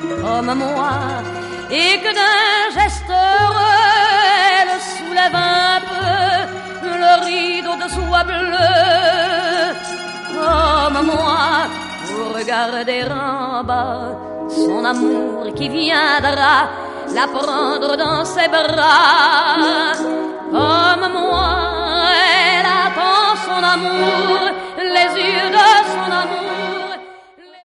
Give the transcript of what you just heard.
comme moi, et que d'un geste heureux, elle soulève un peu le rideau de soie bleue, comme moi, pour regarder en bas son amour qui viendra la prendre dans ses bras. Comme moi, elle attend son amour, les yeux de son amour